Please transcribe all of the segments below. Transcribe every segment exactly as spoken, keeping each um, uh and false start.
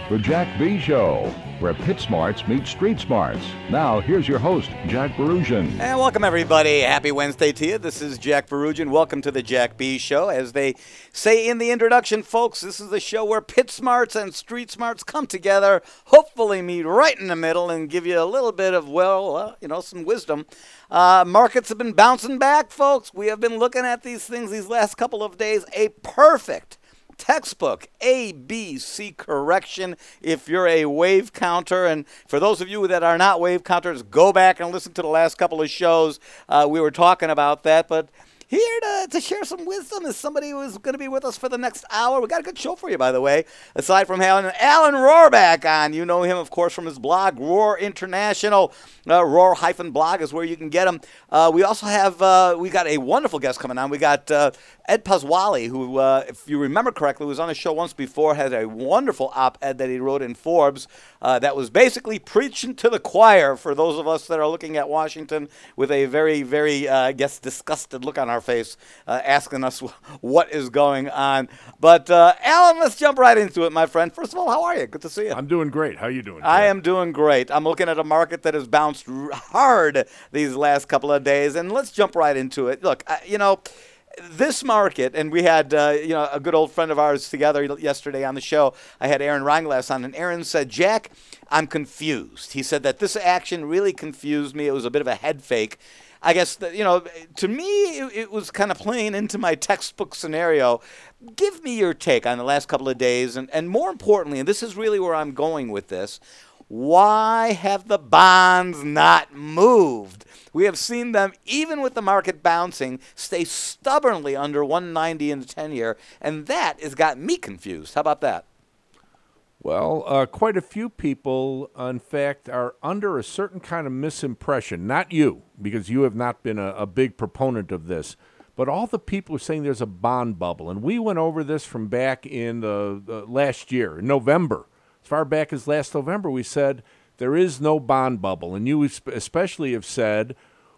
The Jack B. Show, where pit smarts meet street smarts. Now, here's your host, Jack Berugian. And welcome, everybody. Happy Wednesday to you. This is Jack Berugian. Welcome to the Jack B. Show. As they say in the introduction, folks, this is the show where pit smarts and street smarts come together, hopefully meet right in the middle, and give you a little bit of, well, uh, you know, some wisdom. Uh, markets have been bouncing back, folks. We have been looking at these things these last couple of days. A perfect textbook A B C correction if you're a wave counter. And for those of you that are not wave counters, go back and listen to the last couple of shows. Uh, we were talking about that. But here to, to share some wisdom is somebody who is going to be with us for the next hour. We got a good show for you, by the way. Aside from having Alan Rohrback on, you know him, of course, from his blog, Rohr International. Uh, Rohr-blog is where you can get him. Uh, we also have, uh, we got a wonderful guest coming on. We got uh, Ed Pasquale, who, uh, if you remember correctly, was on the show once before, had a wonderful op-ed that he wrote in Forbes uh, that was basically preaching to the choir for those of us that are looking at Washington with a very, very, uh, I guess, disgusted look on our face, uh, asking us what is going on. But, uh, Alan, let's jump right into it, my friend. First of all, how are you? Good to see you. I'm doing great. How are you doing, Jack? I am doing great. I'm looking at a market that has bounced hard these last couple of days, and let's jump right into it. Look, I, you know, this market, and we had, uh, you know, a good old friend of ours together yesterday on the show. I had Aaron Reinglass on, and Aaron said, Jack, I'm confused. He said that this action really confused me. It was a bit of a head fake. I guess, that, you know, to me, it, it was kind of playing into my textbook scenario. Give me your take on the last couple of days, and, and more importantly, and this is really where I'm going with this, why have the bonds not moved? We have seen them, even with the market bouncing, stay stubbornly under one ninety in the ten-year, and that has got me confused. How about that? Well, uh, quite a few people, uh, in fact, are under a certain kind of misimpression. Not you, because you have not been a, a big proponent of this, but all the people are saying there's a bond bubble. And we went over this from back in the, the last year, in November. As far back as last November, we said there is no bond bubble. And you especially have said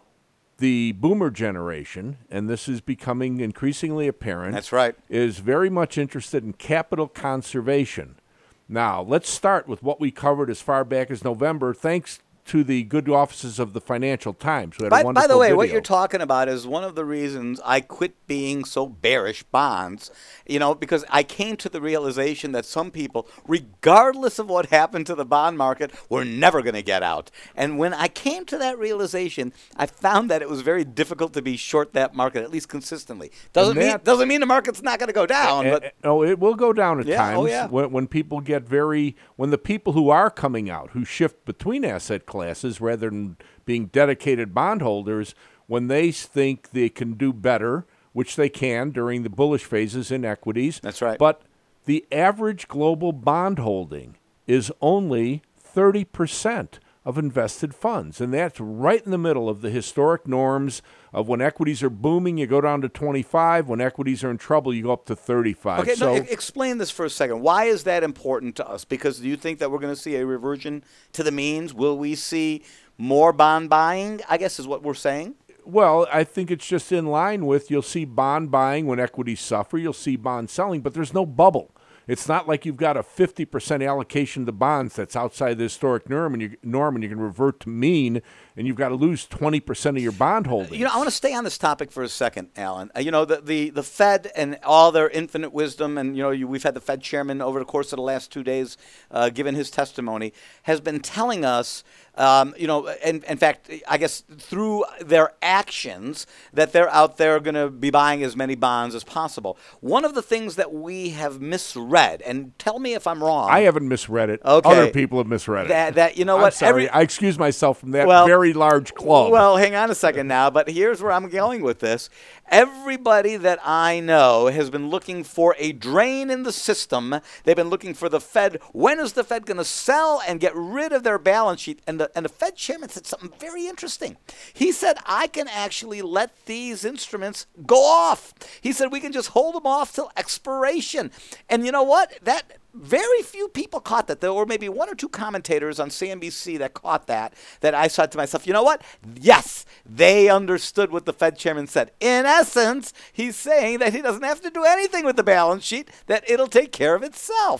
the boomer generation, and this is becoming increasingly apparent, that's right, is very much interested in capital conservation. Now, let's start with what we covered as far back as November, thanks to the good offices of the Financial Times. Who had by, a wonderful by the way, video. what you're talking about is one of the reasons I quit being so bearish bonds, you know, because I came to the realization that some people, regardless of what happened to the bond market, were never going to get out. And when I came to that realization, I found that it was very difficult to be short that market, at least consistently. Doesn't that, mean doesn't mean the market's not going to go down. Uh, but oh, it will go down at yeah, times oh, yeah. when, when people get very, when the people who are coming out, who shift between asset classes rather than being dedicated bondholders, when they think they can do better, which they can during the bullish phases in equities. That's right. But the average global bond holding is only thirty percent of invested funds, and that's right in the middle of the historic norms of when equities are booming, you go down to twenty-five. When equities are in trouble, you go up to thirty-five. Okay, so, no, e- explain this for a second. Why is that important to us? Because do you think that we're going to see a reversion to the means? Will we see more bond buying, I guess is what we're saying? Well, I think it's just in line with you'll see bond buying when equities suffer. You'll see bond selling, but there's no bubble. It's not like you've got a fifty percent allocation to bonds that's outside the historic norm and, you, norm and you can revert to mean, and you've got to lose twenty percent of your bond holdings. You know, I want to stay on this topic for a second, Alan. Uh, you know, the, the, the Fed and all their infinite wisdom, and, you know, you, we've had the Fed chairman over the course of the last two days uh, given his testimony, has been telling us, um, you know, in, in fact, I guess through their actions, that they're out there going to be buying as many bonds as possible. One of the things that we have misread, and tell me if I'm wrong. I haven't misread it. Okay. Other people have misread it. That, that you know I'm what? sorry. Every, I excuse myself from that well, very large club. Well, hang on a second now, but here's where I'm going with this. Everybody that I know has been looking for a drain in the system. They've been looking for the Fed. When is the Fed going to sell and get rid of their balance sheet? And the, and the Fed chairman said something very interesting. He said, I can actually let these instruments go off. He said, we can just hold them off till expiration. And you know what? That very few people caught that. There were maybe one or two commentators on C N B C that caught that, that I said to myself, you know what? Yes, they understood what the Fed chairman said. In essence, he's saying that he doesn't have to do anything with the balance sheet, that it'll take care of itself.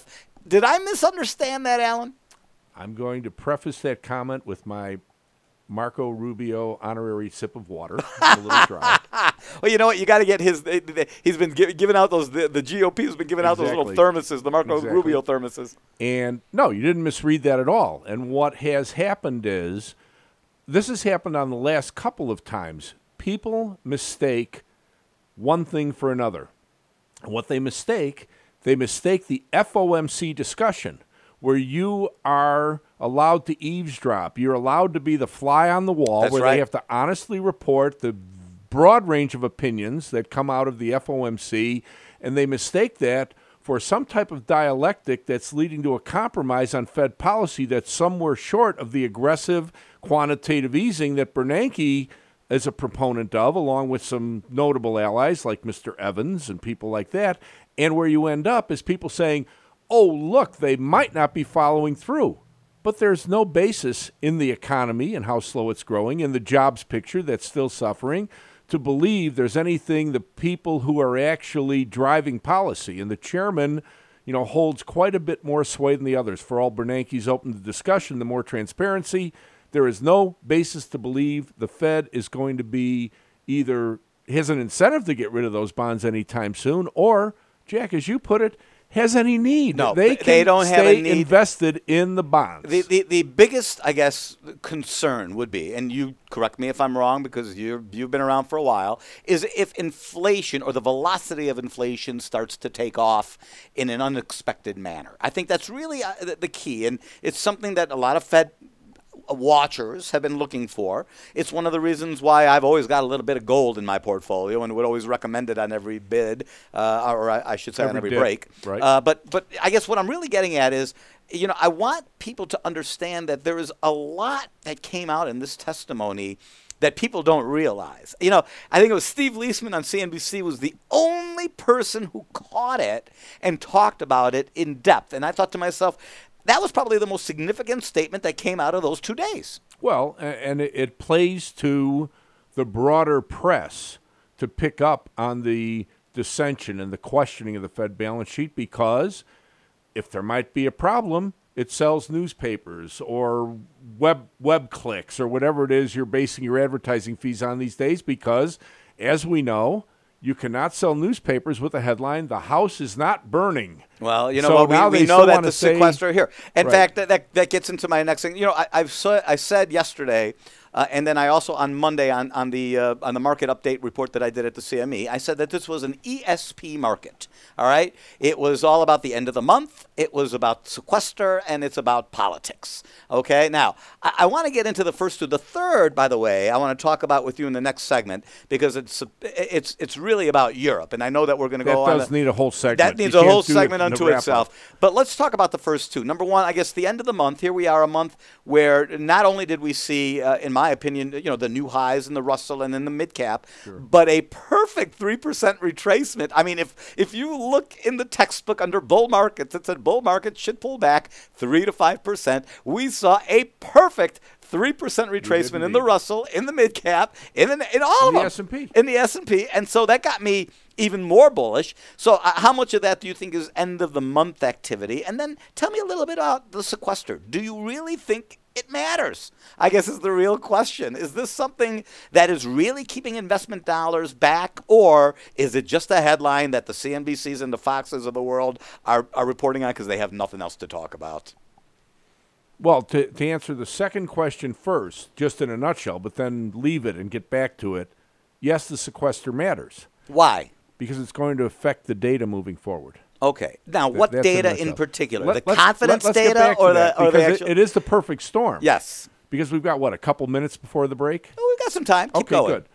Did I misunderstand that, Alan? I'm going to preface that comment with my Marco Rubio honorary sip of water. A little dry. Well, you know what? You got to get his. He's been gi- giving out those. The, the G O P has been giving out Exactly. those little thermoses, the Marco Exactly. Rubio thermoses. And no, you didn't misread that at all. And what has happened is, this has happened on the last couple of times. People mistake one thing for another. And what they mistake, they mistake the F O M C discussion, where you are allowed to eavesdrop. You're allowed to be the fly on the wall, That's where right. they have to honestly report the broad range of opinions that come out of the F O M C, and they mistake that for some type of dialectic that's leading to a compromise on Fed policy that's somewhere short of the aggressive quantitative easing that Bernanke is a proponent of, along with some notable allies like Mister Evans and people like that. And where you end up is people saying, oh, look, they might not be following through. But there's no basis in the economy and how slow it's growing, in the jobs picture that's still suffering, to believe there's anything the people who are actually driving policy. And the chairman, you know, holds quite a bit more sway than the others. For all Bernanke's open to discussion, the more transparency, there is no basis to believe the Fed is going to be either has an incentive to get rid of those bonds anytime soon, or, Jack, as you put it, has any need. No, they they can don't have stay a need. invested in the bonds. The, the the biggest, I guess, concern would be, and you correct me if I'm wrong because you you've been around for a while, is if inflation or the velocity of inflation starts to take off in an unexpected manner. I think that's really uh, the, the key, and it's something that a lot of Fed watchers have been looking for. It's one of the reasons why I've always got a little bit of gold in my portfolio and would always recommend it on every bid, uh, or I, I should say Every on every dip, break. right. Uh, but but I guess what I'm really getting at is, you know, I want people to understand that there is a lot that came out in this testimony that people don't realize. You know, I think it was Steve Leisman on C N B C was the only person who caught it and talked about it in depth. And I thought to myself, that was probably the most significant statement that came out of those two days. Well, a- and it, it plays to the broader press to pick up on the dissension and the questioning of the Fed balance sheet, because if there might be a problem, it sells newspapers or web web clicks or whatever it is you're basing your advertising fees on these days, because, as we know, you cannot sell newspapers with a headline, "The house is not burning." Well, you know So what? now We, they we know still that wanna the say- sequester here. In Right. fact, that, that that gets into my next thing. You know, I, I've so, I said yesterday, uh, and then I also on Monday on on the uh, on the market update report that I did at the C M E, I said that this was an E S P market. All right, it was all about the end of the month. It was about sequester, and it's about politics. Okay, now I, I want to get into the first two. The third, by the way, I want to talk about with you in the next segment, because it's it's it's really about Europe, and I know that we're going to That go on. does a- need a whole segment. That needs You a can't whole do it segment in a unto wrap-up. itself. But let's talk about the first two. Number one, I guess the end of the month. Here we are, a month where not only did we see, uh, in my opinion, you know, the new highs in the Russell and in the mid cap, but a perfect three percent retracement. I mean, if if you look in the textbook under bull markets, it said bull markets should pull back three to five percent. We saw a perfect three percent retracement in the indeed. Russell, in the mid cap, in the, in all In of the them, S and P. in the S and P, and so that got me even more bullish. So uh, how much of that do you think is end of the month activity? And then tell me a little bit about the sequester. Do you really think it matters? I guess is the real question. Is this something that is really keeping investment dollars back, or is it just a headline that the C N B Cs and the Foxes of the world are, are reporting on because they have nothing else to talk about? Well, to, to answer the second question first, just in a nutshell, but then leave it and get back to it, yes, the sequester matters Why? because it's going to affect the data moving forward. Okay. Now, Th- what that's in a data in nutshell. particular? Let- the let's- confidence let- let's get data back to or that, the or the because it- actual? it is the perfect storm. Yes. Because we've got, what, a couple minutes before the break? Oh, we've got some time. Keep okay, going. good.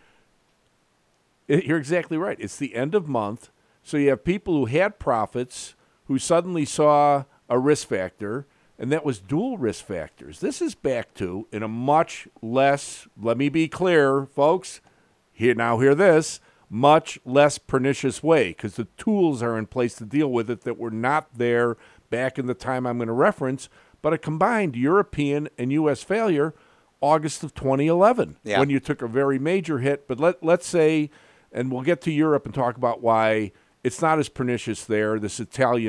It- you're exactly right. It's the end of month, so you have people who had profits who suddenly saw a risk factor, and that was dual risk factors. This is back to, in a much less, let me be clear, folks, here now hear this, much less pernicious way, because the tools are in place to deal with it that were not there back in the time I'm going to reference, but a combined European and U S failure August of twenty eleven, Yeah. when you took a very major hit. But let, let's say, and we'll get to Europe and talk about why it's not as pernicious there, this Italian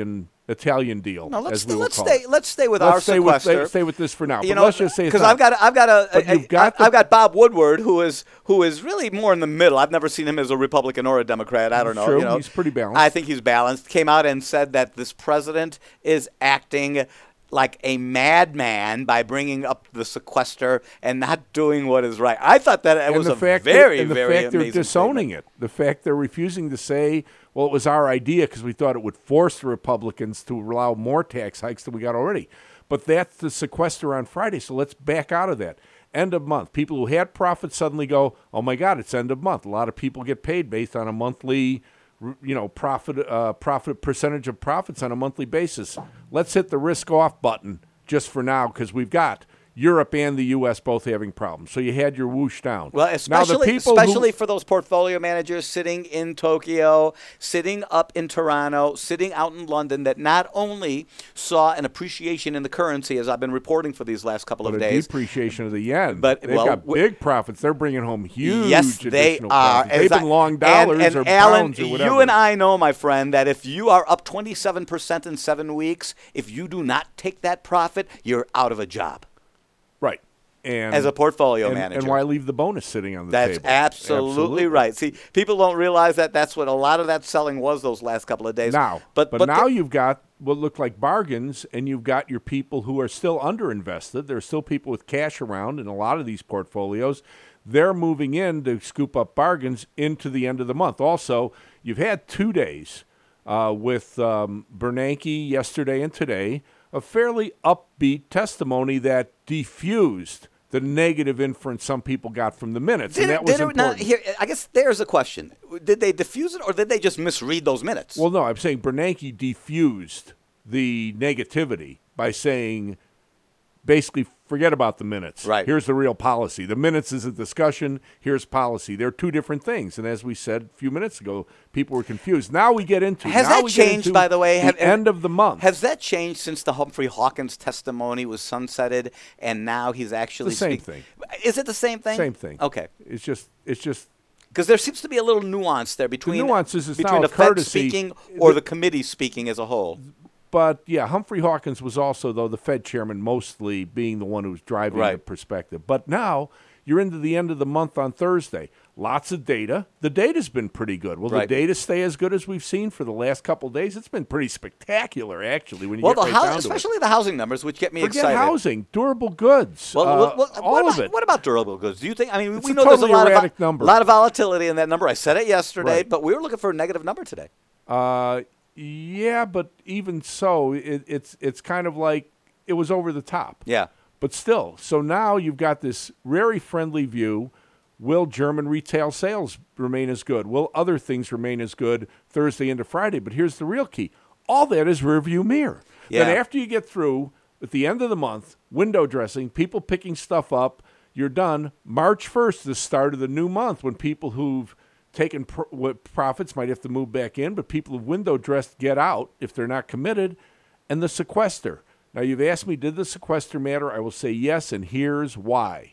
Italian deal. No, let's as we will let's call stay it. let's stay with Let's our stay with, sequester. stay, stay with this for now. You but know, let's just say because I've got I've got a, But a, you've got I, the- I've got Bob Woodward, who is who is really more in the middle. I've never seen him as a Republican or a Democrat. I don't know. True, You know, he's pretty balanced. I think he's balanced. Came out and said that this president is acting like a madman by bringing up the sequester and not doing what is right. I thought that it and was the a fact very, that, and the very fact they're amazing disowning statement. it, the fact they're refusing to say, well, it was our idea because we thought it would force the Republicans to allow more tax hikes than we got already. But that's the sequester on Friday, so let's back out of that. End of month. People who had profits suddenly go, oh, my God, it's end of month. A lot of people get paid based on a monthly, you know, profit, uh, profit percentage of profits on a monthly basis. Let's hit the risk off button just for now because we've got Europe and the U S both having problems. So you had your whoosh down. Well, Now, the especially people especially who, for those portfolio managers sitting in Tokyo, sitting up in Toronto, sitting out in London that not only saw an appreciation in the currency, as I've been reporting for these last couple but of a days. depreciation of the yen. But, they've well, got w- big profits. They're bringing home huge Yes, they additional are. profits. They've As been I- long dollars and, and or Alan, pounds or whatever. you and I know, my friend, that if you are up twenty-seven percent in seven weeks, if you do not take that profit, you're out of a job Right. And, as a portfolio and, manager. and why leave the bonus sitting on the That's table? absolutely, right. See, people don't realize that that's what a lot of that selling was those last couple of days. Now, but but, but now the- you've got what look like bargains, and you've got your people who are still underinvested. There's still people with cash around in a lot of these portfolios. They're moving in to scoop up bargains into the end of the month. Also, you've had two days uh, with um, Bernanke yesterday and today, a fairly upbeat testimony that diffused the negative inference some people got from the minutes, Did and it- that was did it not- important. here, I guess there's a question. Did they diffuse it or did they just misread those minutes? Well, no, I'm saying Bernanke diffused the negativity by saying, basically, forget about the minutes. Right. Here's the real policy. The minutes is a discussion. Here's policy. They're two different things. And as we said a few minutes ago, people were confused. Now we get into Has now that we get changed, into by the way? The Have- end of the month. Has that changed since the Humphrey Hawkins testimony was sunsetted and now he's actually the same speak- thing. Is it the same thing? Same thing. Okay. It's just it's just Because there seems to be a little nuance there between nuance is it's between now the a Fed courtesy. speaking or the committee speaking as a whole. But, yeah, Humphrey Hawkins was also, though, the Fed chairman, mostly being the one who was driving the Right. perspective. But now you're into the end of the month on Thursday. Lots of data. The data's been pretty good. Will Right. the data stay as good as we've seen for the last couple of days? It's been pretty spectacular, actually, when you Well, get the right hou- down to especially it. the housing numbers, which get me Forget excited. housing, durable goods, Well, uh, what, what, all what of about, it. What about durable goods? Do you think? I mean, It's we a know there's a totally lot of erratic number. lot of volatility in that number. I said it yesterday, Right. but we were looking for a negative number today. Uh, yeah, but even so, it, it's it's kind of like it was over the top. Yeah. But still, so now you've got this very friendly view. Will German retail sales remain as good? Will other things remain as good Thursday into Friday? But here's the real key. All that is rearview mirror. Yeah. Then after you get through, at the end of the month, window dressing, people picking stuff up, you're done. March first, the start of the new month, when people who've taken pro- what profits might have to move back in, but people who've window dressed get out if they're not committed, and the sequester. Now, you've asked me, did the sequester matter? I will say yes, and here's why.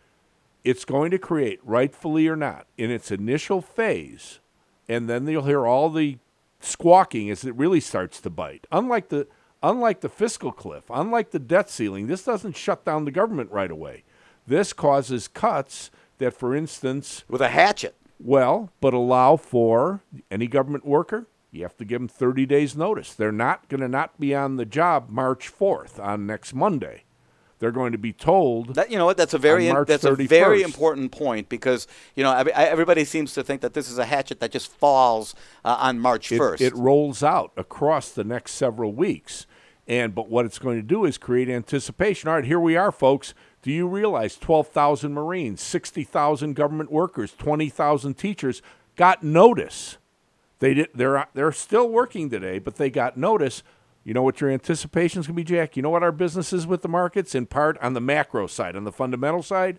It's going to create, rightfully or not, in its initial phase, and then you'll hear all the squawking as it really starts to bite. Unlike the unlike the fiscal cliff, unlike the debt ceiling, this doesn't shut down the government right away. This causes cuts that, for instance, With a hatchet. well, but allow for any government worker, you have to give them thirty days notice. They're not going to not be on the job March fourth, on next Monday. They're going to be told. That, you know what? That's a very On March that's a very thirty-first. important point because you know every- everybody seems to think that this is a hatchet that just falls uh, on March it, first. it rolls out across the next several weeks. And but what it's going to do is create anticipation. All right, here we are, folks. Do you realize twelve thousand Marines, sixty thousand government workers, twenty thousand teachers got notice? They did. They're they're still working today, but they got notice. You know what your anticipation is going to be, Jack? You know what our business is with the markets, in part on the macro side, on the fundamental side,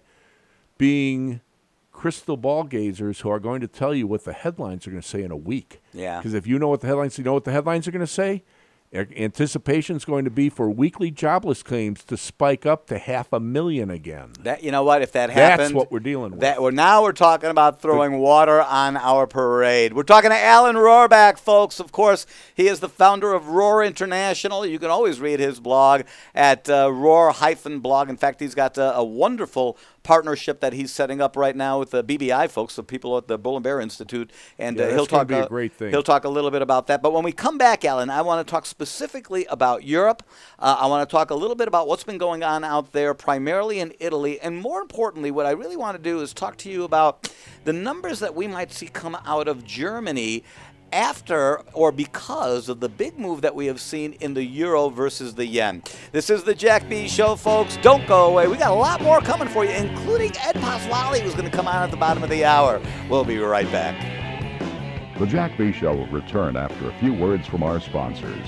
being crystal ball gazers who are going to tell you what the headlines are going to say in a week. Yeah. Because if you know what the headlines, you know what the headlines are going to say. Anticipation is going to be for weekly jobless claims to spike up to half a million again. That, you know what? If that That's happened, what we're dealing with. That, well, now we're talking about throwing water on our parade. We're talking to Alan Rohrbach, folks. Of course, he is the founder of Roar International. You can always read his blog at uh, roar dash blog. In fact, he's got a, a wonderful partnership that he's setting up right now with the B B I folks, the people at the Bull and Bear Institute, and yeah, uh, he'll talk be a uh, great thing. He'll talk a little bit about that. But when we come back, Alan, I want to talk specifically about Europe. Uh, I want to talk a little bit about what's been going on out there, primarily in Italy, and more importantly, what I really want to do is talk to you about the numbers that we might see come out of Germany after or because of the big move that we have seen in the euro versus the yen. This is the Jack B Show, folks. Don't go away. We got a lot more coming for you, including Ed Pasquale, who's going to come on at the bottom of the hour. We'll be right back. The Jack B Show will return after a few words from our sponsors.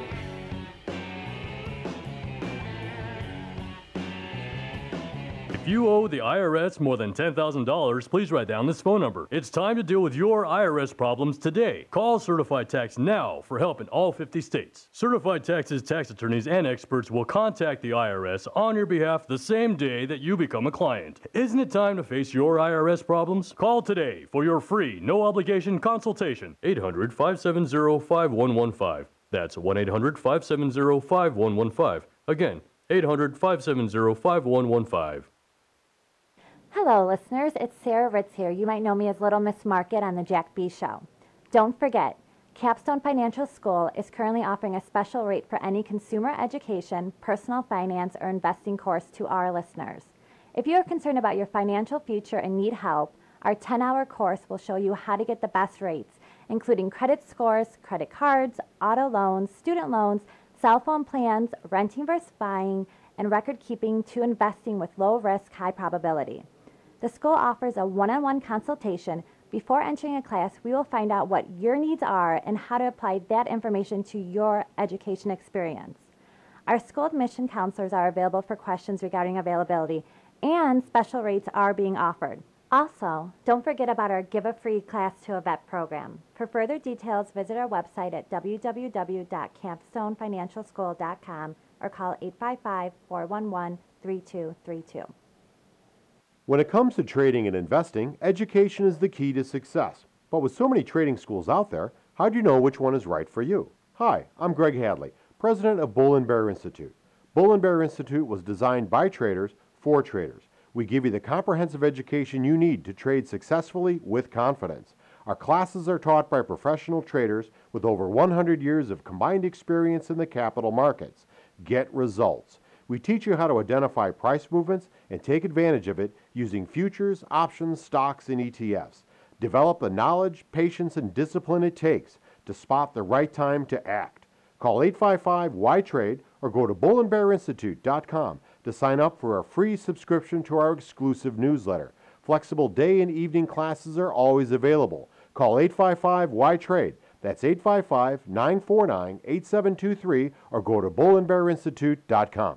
If you owe the I R S more than ten thousand dollars, please write down this phone number. It's time to deal with your I R S problems today. Call Certified Tax now for help in all fifty states. Certified Tax's tax attorneys and experts will contact the I R S on your behalf the same day that you become a client. Isn't it time to face your I R S problems? Call today for your free, no-obligation consultation. eight hundred, five seven zero, five one one five. That's one eight hundred, five seven zero, five one one five. Again, eight hundred, five seven zero, five one one five. Hello, listeners. It's Sarah Ritz here. You might know me as Little Miss Market on the Jack B Show. Don't forget, Capstone Financial School is currently offering a special rate for any consumer education, personal finance, or investing course to our listeners. If you are concerned about your financial future and need help, our ten-hour course will show you how to get the best rates, including credit scores, credit cards, auto loans, student loans, cell phone plans, renting versus buying, and record keeping to investing with low risk, high probability. The school offers a one-on-one consultation. Before entering a class, we will find out what your needs are and how to apply that information to your education experience. Our school admission counselors are available for questions regarding availability, and special rates are being offered. Also, don't forget about our Give a Free Class to a Vet program. For further details, visit our website at w w w dot capstone financial school dot com or call eight five five, four one one, three two three two. When it comes to trading and investing, education is the key to success. But with so many trading schools out there, how do you know which one is right for you? Hi, I'm Greg Hadley, president of Bull and Bear Institute. Bull and Bear Institute was designed by traders for traders. We give you the comprehensive education you need to trade successfully with confidence. Our classes are taught by professional traders with over one hundred years of combined experience in the capital markets. Get results. We teach you how to identify price movements and take advantage of it using futures, options, stocks, and E T Fs. Develop the knowledge, patience, and discipline it takes to spot the right time to act. Call eight five five, Y trade or go to bull and bear institute dot com to sign up for a free subscription to our exclusive newsletter. Flexible day and evening classes are always available. Call eight five five, Y trade. That's eight five five, nine four nine, eight seven two three or go to bull and bear institute dot com.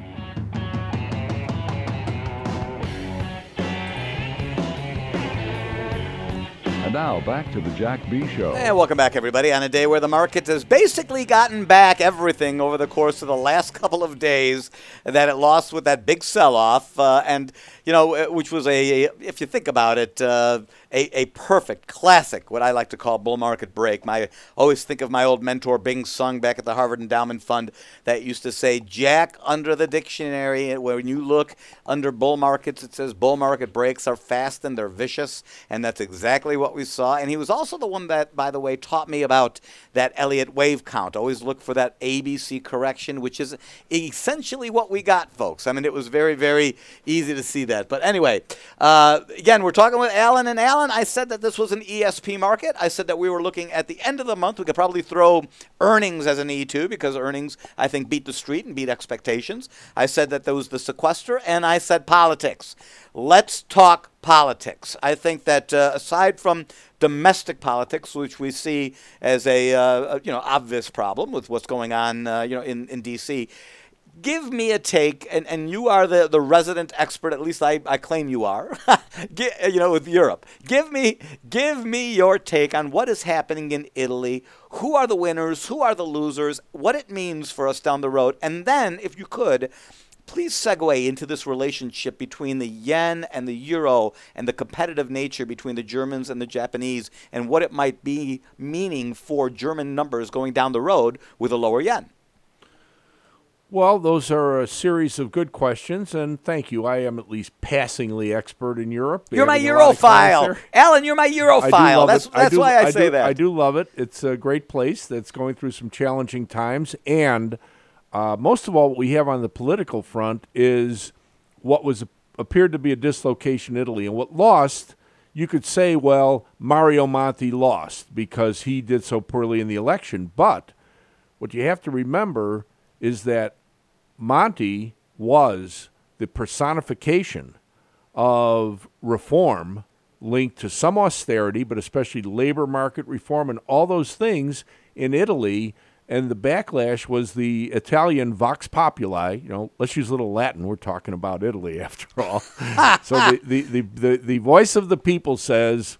And now, back to the Jack B Show. And welcome back, everybody, on a day where the market has basically gotten back everything over the course of the last couple of days that it lost with that big sell-off. Uh, and, you know, which was a, a if you think about it, uh, a, a perfect, classic, what I like to call bull market break. My always think of my old mentor, Bing Sung, back at the Harvard Endowment Fund, that used to say, Jack, under the dictionary, when you look under bull markets, it says bull market breaks are fast and they're vicious. And that's exactly what we saw. And he was also the one that, by the way, taught me about that Elliott wave count. Always look for that A B C correction, which is essentially what we got, folks. I mean, it was very, very easy to see that. But anyway, uh, again, we're talking with Alan. And Alan, I said that this was an E S P market. I said that we were looking at the end of the month. We could probably throw earnings as an E two because earnings, I think, beat the street and beat expectations. I said that there was the sequester, and I said politics. Let's talk politics. I think that uh, aside from domestic politics, which we see as a uh, you know obvious problem with what's going on uh, you know in, in D C, give me a take, and, and you are the, the resident expert, at least I, I claim you are, Get, you know, with Europe. Give me give me your take on what is happening in Italy. Who are the winners? Who are the losers? What it means for us down the road. And then, if you could, please segue into this relationship between the yen and the euro and the competitive nature between the Germans and the Japanese and what it might be meaning for German numbers going down the road with a lower yen. Well, those are a series of good questions, and thank you. I am at least passingly expert in Europe. You're my Having a lot of Europhile. clients Alan, you're my Europhile. That's, it. that's do, why I, I say do, that. I do love it. It's a great place that's going through some challenging times, and Uh, most of all, what we have on the political front is what was appeared to be a dislocation in Italy. And what lost, you could say, well, Mario Monti lost because he did so poorly in the election. But what you have to remember is that Monti was the personification of reform linked to some austerity, but especially labor market reform and all those things in Italy. And the backlash was the Italian vox populi. You know, let's use a little Latin. We're talking about Italy, after all. So the, the, the, the, the voice of the people says,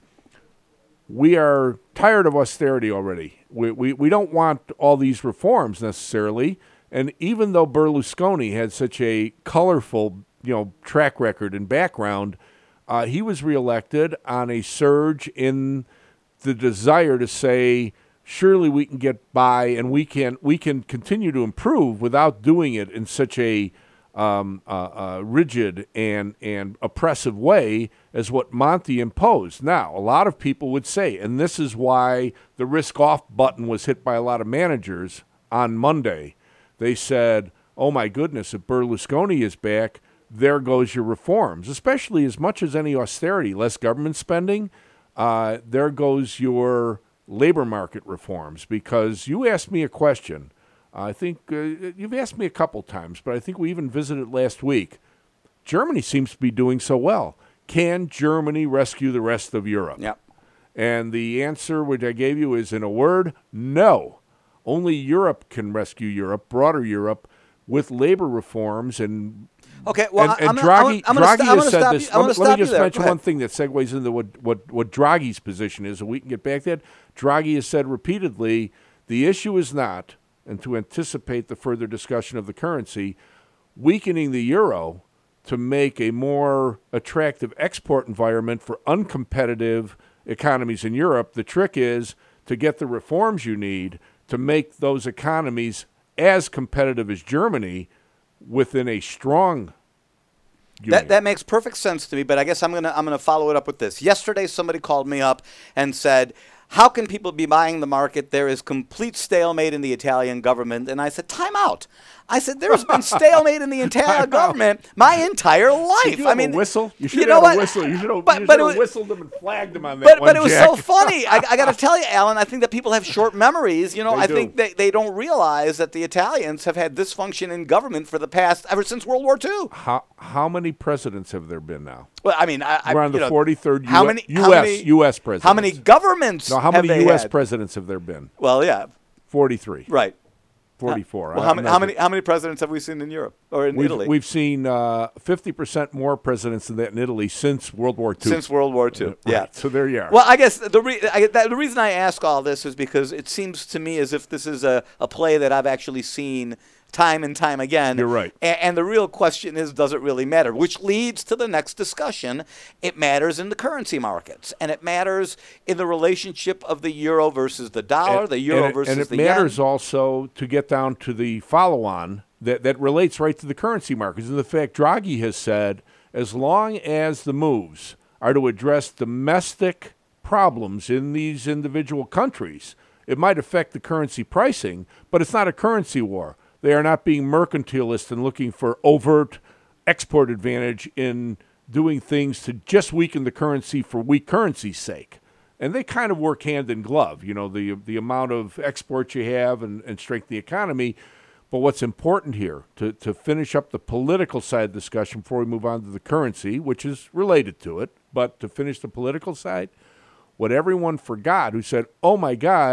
we are tired of austerity already. We, we, we don't want all these reforms necessarily. And even though Berlusconi had such a colorful, you know, track record and background, uh, he was reelected on a surge in the desire to say, surely we can get by, and we can we can continue to improve without doing it in such a um, uh, uh, rigid and and oppressive way as what Monti imposed. Now, a lot of people would say, and this is why the risk-off button was hit by a lot of managers on Monday. They said, "Oh my goodness, if Berlusconi is back, there goes your reforms." Especially as much as any austerity, less government spending, uh, there goes your labor market reforms. Because you asked me a question. I think uh, you've asked me a couple times, but I think we even visited last week. Germany seems to be doing so well. Can Germany rescue the rest of Europe? Yep. And the answer which I gave you is, in a word, no. Only Europe can rescue Europe, broader Europe, with labor reforms and Okay, well, and, and I'm, Draghi, I'm, I'm Draghi gonna, has st- said you, this. I'm Let, gonna let me stop just you there. mention one thing that segues into what, what, what Draghi's position is, and we can get back to that. Draghi has said repeatedly, the issue is not, and to anticipate the further discussion of the currency, weakening the euro to make a more attractive export environment for uncompetitive economies in Europe. The trick is to get the reforms you need to make those economies as competitive as Germany within a strong union. That that makes perfect sense to me, but I guess I'm gonna I'm gonna follow it up with this. Yesterday, somebody called me up and said, "How can people be buying the market? There is complete stalemate in the Italian government." And I said, "Time out." I said, "There's been stalemate in the Italian government my entire life." Should you I have mean, a whistle. You should you have know had what? a whistle. You should have, But- you but should it have was- whistled them and flagged them on that But, one, but it was Jack. so funny. I, I got to tell you, Alan, I think that people have short memories. You know, They I do. think they, they don't realize that the Italians have had dysfunction in government for the past, ever since World War Two. How how many presidents have there been now? Well, I mean, I, I, We're on the you know, forty-third how U- many, U S how many, U S presidents. How many governments No, how have many they U S had? presidents have there been? Well, yeah, forty-three. right. forty-four. Well, I- how I'm many, not how sure. many how many presidents have we seen in Europe or in We've, Italy we've seen uh, fifty percent more presidents than that in Italy since World War Two. since World War Two? Right. Yeah. So there you are. Well, I guess the re- I, that, the reason I ask all this is because it seems to me as if this is a, a play that I've actually seen time and time again. You're right. A- and the real question is, does it really matter? Which leads to the next discussion. It matters in the currency markets, and it matters in the relationship of the euro versus the dollar, And- the euro and it, versus and it the matters yen. also to get down to the follow-on that, that relates right to the currency markets. And the fact Draghi has said, as long as the moves are to address domestic problems in these individual countries, it might affect the currency pricing, but it's not a currency war. They are not being mercantilist and looking for overt export advantage in doing things to just weaken the currency for weak currency's sake. And they kind of work hand in glove, you know, the the amount of exports you have and, and strengthen the economy. But what's important here, to, to finish up the political side of the discussion before we move on to the currency, which is related to it, but to finish the political side, what everyone forgot who said, oh my God,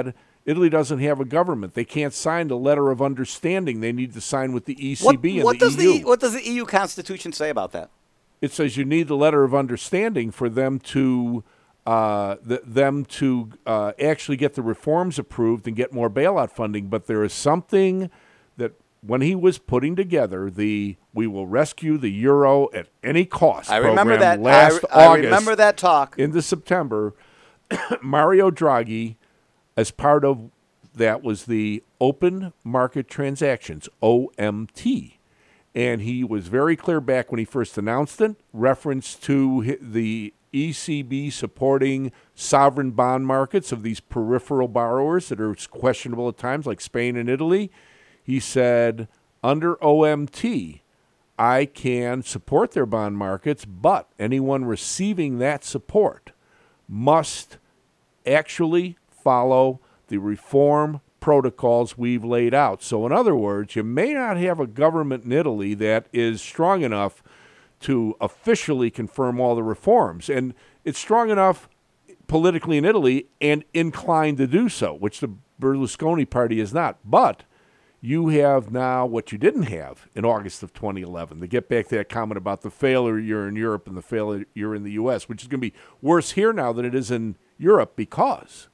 Italy doesn't have a government. They can't sign the letter of understanding. They need to sign with the E C B what, what and the does E U. The, what does the E U Constitution say about that? It says you need the letter of understanding for them to uh, th- them to uh, actually get the reforms approved and get more bailout funding. But there is something that when he was putting together the "We will rescue the euro at any cost" I remember program that. last I, I August, remember that talk. into September, Mario Draghi, as part of that, was the Open Market Transactions, O M T. And he was very clear back when he first announced it, reference to the E C B supporting sovereign bond markets of these peripheral borrowers that are questionable at times, like Spain and Italy. He said, under O M T, I can support their bond markets, but anyone receiving that support must actually follow the reform protocols we've laid out. So in other words, you may not have a government in Italy that is strong enough to officially confirm all the reforms. And it's strong enough politically in Italy and inclined to do so, which the Berlusconi party is not. But you have now what you didn't have in August of twenty eleven. To get back to that comment about the failure in Europe and the failure in the U S, which is going to be worse here now than it is in Europe, because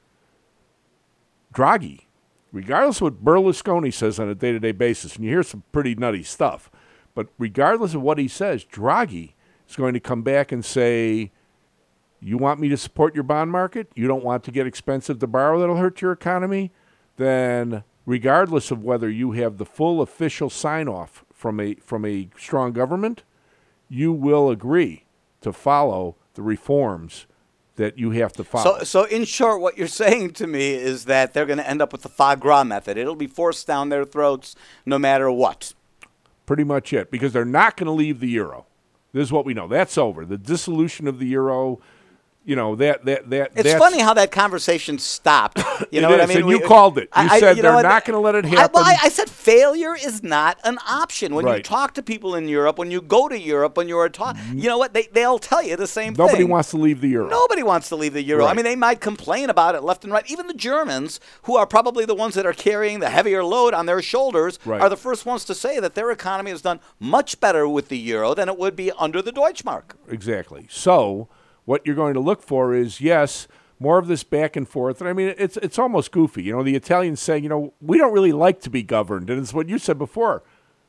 Draghi, regardless of what Berlusconi says on a day-to-day basis, and you hear some pretty nutty stuff, but regardless of what he says, Draghi is going to come back and say, you want me to support your bond market? You don't want to get expensive to borrow that'll hurt your economy? Then regardless of whether you have the full official sign-off from a from a strong government, you will agree to follow the reforms that you have to follow. So, so in short, what you're saying to me is that they're going to end up with the foie gras method. It'll be forced down their throats no matter what. Pretty much it, because they're not going to leave the euro. This is what we know. That's over. The dissolution of the euro, you know, that that that. It's that's, funny how that conversation stopped. You know it what is, I mean? and We, you called it. You I, said you they're know not going to let it I, happen. well, I, I said failure is not an option. When you Right. talk to people in Europe, when you go to Europe, when you're talking, you know what? They they'll tell you the same Nobody thing. wants to leave the euro. Nobody wants to leave the euro. I Right. mean, they might complain about it left and right. Even the Germans, who are probably the ones that are carrying the heavier load on their shoulders, Right. are the first ones to say that their economy has done much better with the euro than it would be under the Deutschmark. Exactly. So what you're going to look for is, yes, more of this back and forth. And I mean, it's it's almost goofy. You know, the Italians saying, you know, we don't really like to be governed. And it's what you said before.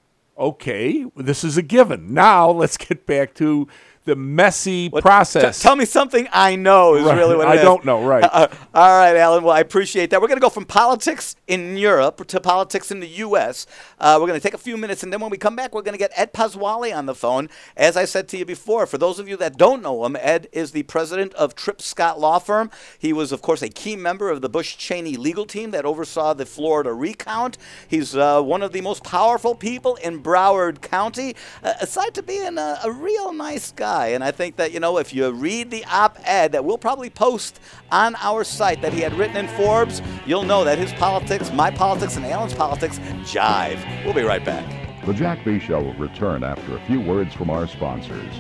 Okay, this is a given. Now let's get back to the messy What- process. T- tell me something I know is Right. really what it I is. don't know, right. Uh, all right, Alan. Well, I appreciate that. We're going to go from politics in Europe to politics in the U S. Uh, we're going to take a few minutes, and then when we come back, we're going to get Ed Pasquale on the phone. As I said to you before, for those of you that don't know him, Ed is the president of Tripp Scott Law Firm. He was, of course, a key member of the Bush-Cheney legal team that oversaw the Florida recount. He's uh, one of the most powerful people in Broward County, uh, aside to being a, a real nice guy. And I think that, you know, if you read the op-ed that we'll probably post on our site that he had written in Forbes, you'll know that his politics, my politics, and Alan's politics jive. We'll be right back. The Jack B. Show will return after a few words from our sponsors.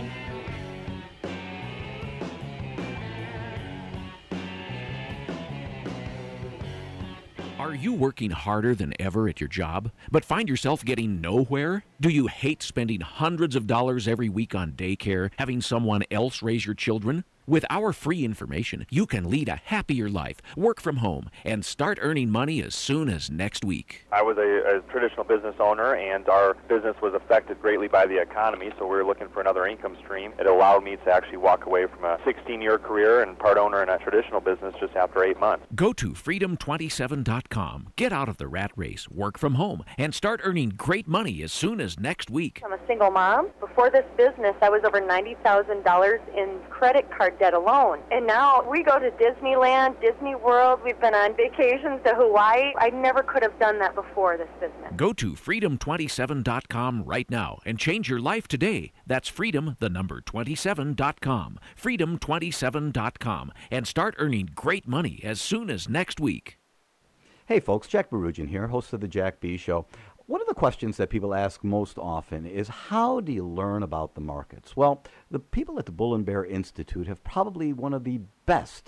Are you working harder than ever at your job, but find yourself getting nowhere? Do you hate spending hundreds of dollars every week on daycare, having someone else raise your children? With our free information, you can lead a happier life, work from home, and start earning money as soon as next week. I was a, a traditional business owner, and our business was affected greatly by the economy, so we were looking for another income stream. It allowed me to actually walk away from a sixteen-year career and part owner in a traditional business just after eight months. Go to freedom twenty-seven dot com, get out of the rat race, work from home, and start earning great money as soon as next week. I'm a single mom. Before this business, I was over ninety thousand dollars in credit card debt alone. And now we go to Disneyland, Disney World. We've been on vacations to Hawaii. I never could have done that before this business. Go to freedom twenty-seven dot com right now and change your life today. That's freedom, the number twenty-seven dot com. freedom twenty-seven dot com, and start earning great money as soon as next week. Hey folks, Jack Barugian here, host of the Jack B. Show. One of the questions that people ask most often is, how do you learn about the markets? Well, the people at the Bull and Bear Institute have probably one of the best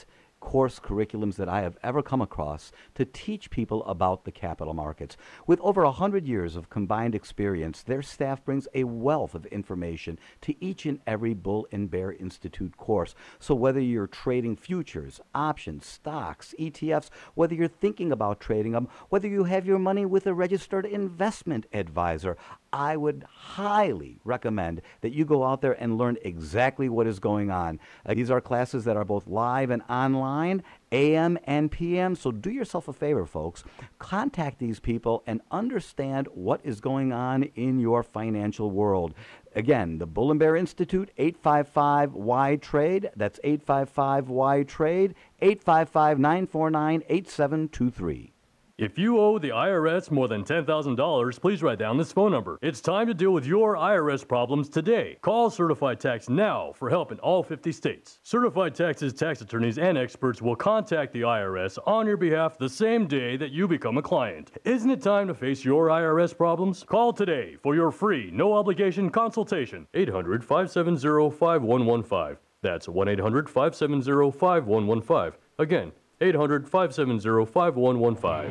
course curriculums that I have ever come across to teach people about the capital markets. With over one hundred years of combined experience, their staff brings a wealth of information to each and every Bull and Bear Institute course. So whether you're trading futures, options, stocks, E T Fs, whether you're thinking about trading them, whether you have your money with a registered investment advisor, I would highly recommend that you go out there and learn exactly what is going on. Uh, these are classes that are both live and online, A M and P M, so do yourself a favor, folks. Contact these people and understand what is going on in your financial world. Again, the Bull and Bear Institute, eight five five Y trade. That's eight five five Y trade, eight five five, nine four nine, eight seven two three. If you owe the I R S more than ten thousand dollars, please write down this phone number. It's time to deal with your I R S problems today. Call Certified Tax now for help in all fifty states. Certified Tax's tax attorneys and experts will contact the I R S on your behalf the same day that you become a client. Isn't it time to face your I R S problems? Call today for your free, no-obligation consultation. eight hundred, five seven zero, five one one five. That's one eight hundred, five seven zero, five one one five. Again, eight hundred, five seven zero, five one one five.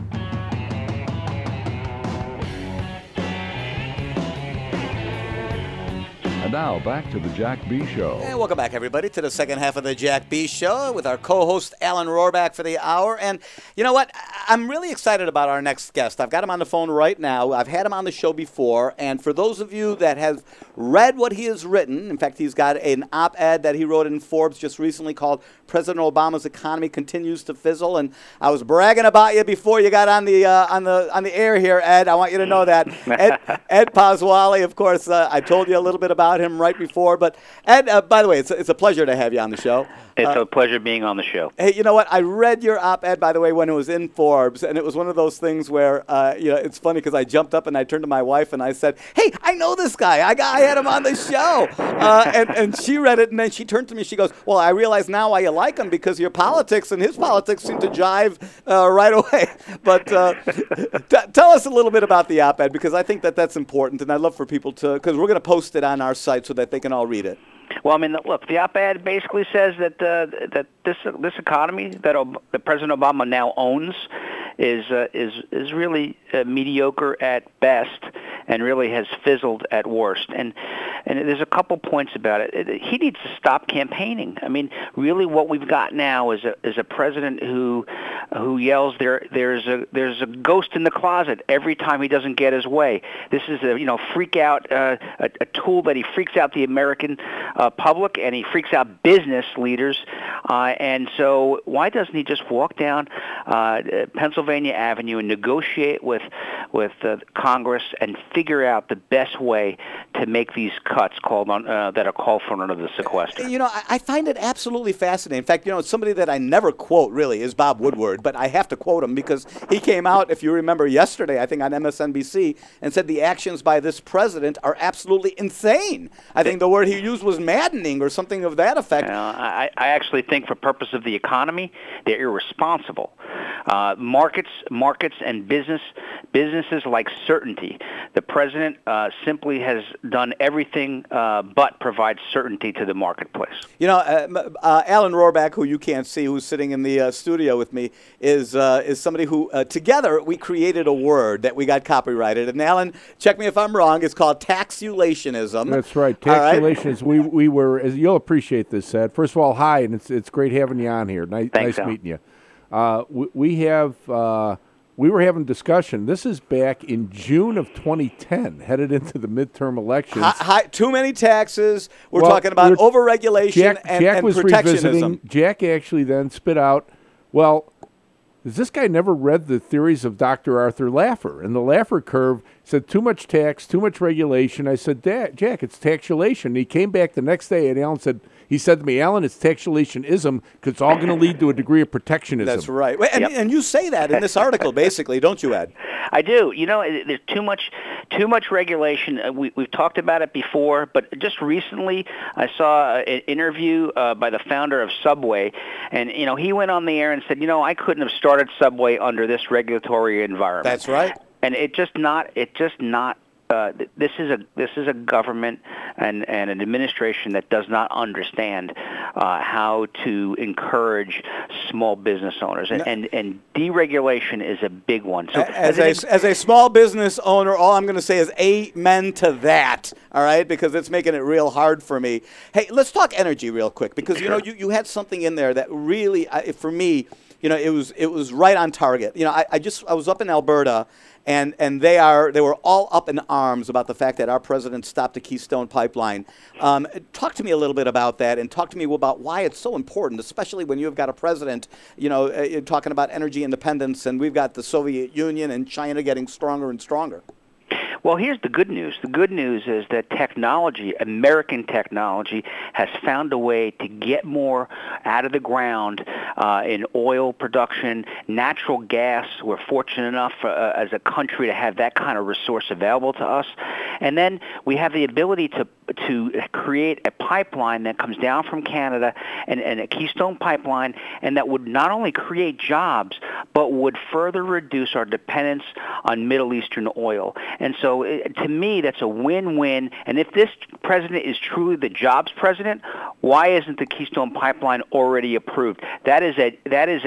And now back to the Jack B. Show. And welcome back, everybody, to the second half of the Jack B. Show with our co-host Alan Rohrback for the hour. And you know what? I'm really excited about our next guest. I've got him on the phone right now. I've had him on the show before. And for those of you that have read what he has written, in fact, he's got an op-ed that he wrote in Forbes just recently called President Obama's Economy Continues to Fizzle. And I was bragging about you before you got on the uh, on the on the air here, Ed. I want you to know that. Ed, Ed Pasquale, of course, uh, I told you a little bit about him right before. But Ed, uh, by the way, it's a, it's a pleasure to have you on the show. It's uh, a pleasure being on the show. Hey, you know what? I read your op-ed, by the way, when it was in Forbes, and it was one of those things where, uh, you know, it's funny because I jumped up and I turned to my wife and I said, "Hey, I know this guy. I got, I had him on the show." Uh, and, and she read it, and then she turned to me. She goes, "Well, I realize now why you like him, because your politics and his politics seem to jive uh, right away." But uh, t- tell us a little bit about the op-ed, because I think that that's important, and I'd love for people to, because we're going to post it on our site so that they can all read it. Well, I mean, look, the op-ed basically says that uh, that this this economy that, Ob- that President Obama now owns is uh, is is really uh, mediocre at best, and really has fizzled at worst. And and there's a couple points about it. it. He needs to stop campaigning. I mean, really, what we've got now is a is a president who who yells there there's a there's a ghost in the closet every time he doesn't get his way. This is a you know freak out uh, a, a tool that he freaks out the American uh, public, and he freaks out business leaders. Uh, and so why doesn't he just walk down uh, Pennsylvania Avenue and negotiate with with uh, Congress and figure out the best way to make these cuts called on uh, that are called for under the sequester? You know, I, I find it absolutely fascinating. In fact, you know, somebody that I never quote really is Bob Woodward, but I have to quote him because he came out, if you remember yesterday, I think on M S N B C, and said the actions by this president are absolutely insane. I think the word he used was maddening or something of that effect. Uh, I, I actually think for purpose of the economy, they're irresponsible. Uh, markets, markets, and business businesses like certainty. The president uh, simply has done everything uh, but provide certainty to the marketplace. You know, uh, uh, Alan Rohrback, who you can't see, who's sitting in the uh, studio with me, is uh, is somebody who uh, together we created a word that we got copyrighted. And Alan, check me if I'm wrong. It's called taxulationism. That's right. Taxulation is we we were. As you'll appreciate this, Ed. First of all, hi, and it's it's great having you on here. Nice, Thanks, nice Al. meeting you. Uh, we, we have uh, we were having discussion. This is back in June of twenty ten, headed into the midterm elections. Hi, hi, too many taxes. We're Well, talking about we're- overregulation Jack, and, Jack and was protectionism. revisiting. Jack actually then spit out, well, has this guy never read the theories of Doctor Arthur Laffer? And the Laffer curve said too much tax, too much regulation. I said, Jack, it's taxulation. He came back the next day, and Alan said, he said to me, Alan, it's taxulationism because it's all going to lead to a degree of protectionism. That's right. And, Yep. and you say that in this article, basically, don't you, Ed? I do. You know, it- there's too much, too much regulation. Uh, we, we've talked about it before, but just recently, I saw an interview uh, by the founder of Subway, and you know, he went on the air and said, you know, I couldn't have started Subway under this regulatory environment. That's right. And it just not, it just not. Uh, th- this is a this is a government and, and an administration that does not understand uh, how to encourage small business owners, and, and, and deregulation is a big one. So as, as, a, as a small business owner, all I'm going to say is amen to that, all right, because it's making it real hard for me. Hey, let's talk energy real quick, because, you know, you, you had something in there that really, uh, for me, you know, it was it was right on target. You know, I, I just I was up in Alberta, and and they are they were all up in arms about the fact that our president stopped the Keystone Pipeline. Um, talk to me a little bit about that, and talk to me about why it's so important, especially when you've got a president, you know, uh, talking about energy independence, and we've got the Soviet Union and China getting stronger and stronger. Well, here's the good news. The good news is that technology, American technology, has found a way to get more out of the ground uh, in oil production, natural gas. We're fortunate enough uh, as a country to have that kind of resource available to us. And then we have the ability to to create a pipeline that comes down from Canada, and, and a Keystone Pipeline, and that would not only create jobs, but would further reduce our dependence on Middle Eastern oil. And so it, to me, that's a win-win. And if this president is truly the jobs president, why isn't the Keystone Pipeline already approved? That is a that is a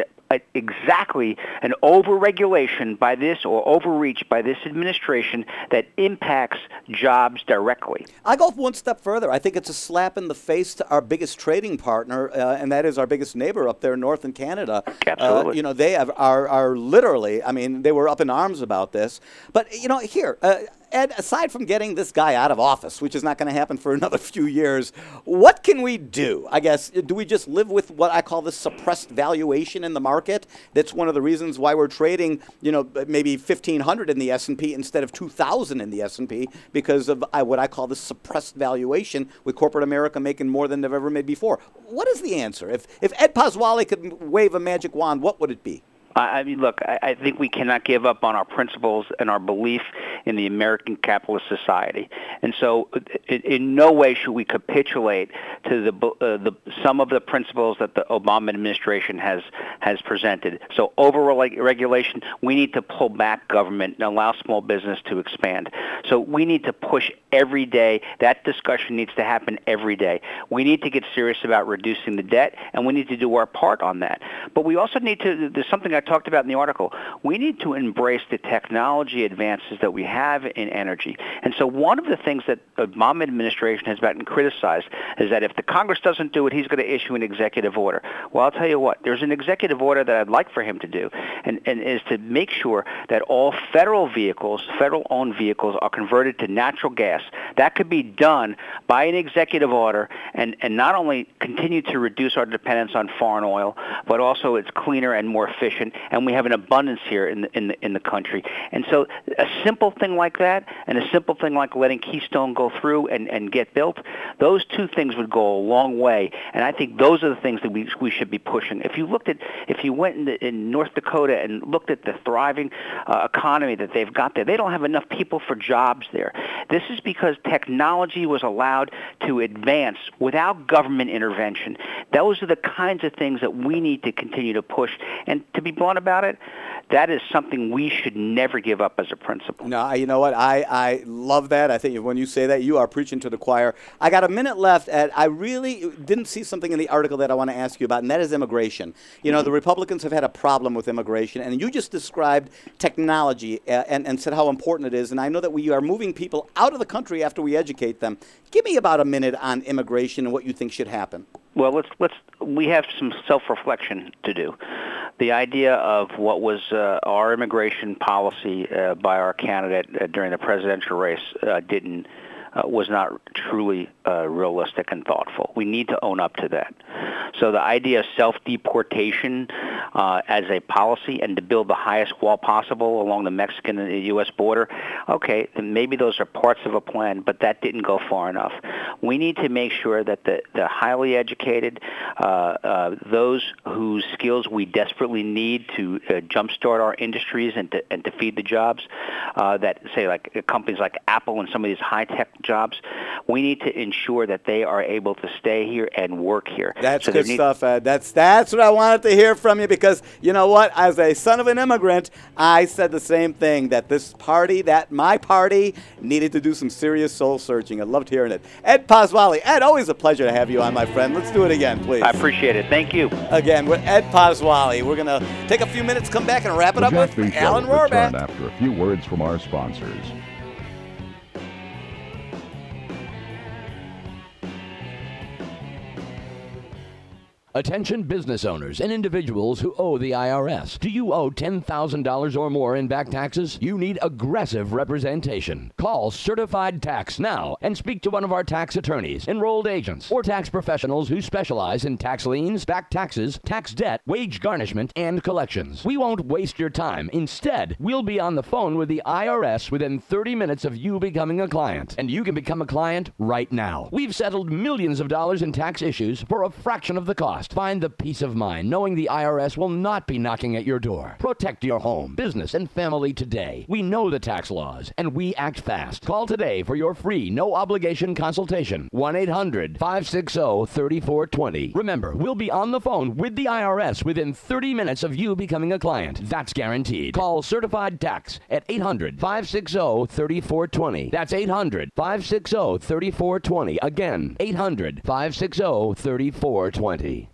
exactly an overregulation by this or overreach by this administration that impacts jobs directly. I go one step further. I think it's a slap in the face to our biggest trading partner, uh, and that is our biggest neighbor up there north in Canada. Absolutely. Uh, you know, they have, are, are literally, I mean, they were up in arms about this. But, you know, here, uh, Ed, aside from getting this guy out of office, which is not going to happen for another few years, what can we do? I guess, do we just live with what I call the suppressed valuation in the market? That's one of the reasons why we're trading, you know, maybe fifteen hundred in the S and P instead of two thousand in the S and P, because of uh, what I call the suppressed valuation, with corporate America making more than they've ever made before. What is the answer? If, if Ed Pasquale could wave a magic wand, what would it be? I mean, look, I think we cannot give up on our principles and our belief in the American capitalist society. And so in no way should we capitulate to the, uh, the some of the principles that the Obama administration has has presented. So over-regulation, we need to pull back government and allow small business to expand. So we need to push every day. That discussion needs to happen every day. We need to get serious about reducing the debt, and we need to do our part on that. But we also need to, there's something I talked about in the article, we need to embrace the technology advances that we have in energy. And so one of the things that the Obama administration has gotten criticized is that if the Congress doesn't do it, he's going to issue an executive order. Well, I'll tell you what, there's an executive order that I'd like for him to do, and, and is to make sure that all federal vehicles, federal-owned vehicles, are converted to natural gas. That could be done by an executive order, and, and not only continue to reduce our dependence on foreign oil, but also it's cleaner and more efficient, and we have an abundance here in the, in the, in the country. And so a simple thing like that, and a simple thing like letting Keystone go through and, and get built, those two things would go a long way. And I think those are the things that we we should be pushing. If you looked at, if you went in, the, in North Dakota and looked at the thriving uh, economy that they've got there, they don't have enough people for jobs there. This is because technology was allowed to advance without government intervention. Those are the kinds of things that we need to continue to push. And to be blunt about it, that is something we should never give up as a principle. No, you know what? I, I love that. I think when you say that, you are preaching to the choir. I got a minute left, and I really didn't see something in the article that I want to ask you about, and that is immigration. You know, mm-hmm. the Republicans have had a problem with immigration, and you just described technology uh, and, and said how important it is, and I know that we are moving people out of the country after we educate them. Give me about a minute on immigration and what you think should happen. Well, let's let's we have some self-reflection to do. The idea of what was uh, our immigration policy uh, by our candidate uh, during the presidential race uh, didn't uh, was not truly uh, realistic and thoughtful. We need to own up to that. So the idea of self-deportation uh, as a policy and to build the highest wall possible along the Mexican and the U S border, okay, then maybe those are parts of a plan, but that didn't go far enough. We need to make sure that the, the highly educated, uh, uh, those whose skills we desperately need to uh, jumpstart our industries and to, and to feed the jobs, uh, that say like companies like Apple and some of these high-tech jobs, we need to ensure that they are able to stay here and work here. That's so good need- stuff, Ed. That's, that's what I wanted to hear from you, because because you know what? As a son of an immigrant, I said the same thing, that this party, that my party, needed to do some serious soul searching. I loved hearing it. Ed Pasquale. Ed, always a pleasure to have you on, my friend. Let's do it again, please. I appreciate it. Thank you. Again, with Ed Pasquale. We're going to take a few minutes, come back, and wrap it The up Jack with B. Show Alan will return Rohrback. after a few words from our sponsors. Attention business owners and individuals who owe the I R S. Do you owe ten thousand dollars or more in back taxes? You need aggressive representation. Call Certified Tax now and speak to one of our tax attorneys, enrolled agents, or tax professionals who specialize in tax liens, back taxes, tax debt, wage garnishment, and collections. We won't waste your time. Instead, we'll be on the phone with the I R S within thirty minutes of you becoming a client. And you can become a client right now. We've settled millions of dollars in tax issues for a fraction of the cost. Find the peace of mind knowing the I R S will not be knocking at your door. Protect your home, business, and family today. We know the tax laws, and we act fast. Call today for your free, no-obligation consultation. one eight hundred, five six zero, three four two zero. Remember, we'll be on the phone with the I R S within thirty minutes of you becoming a client. That's guaranteed. Call Certified Tax at eight hundred, five six zero, three four two zero. That's eight hundred, five six zero, three four two zero. Again, eight hundred, five six zero, three four two zero.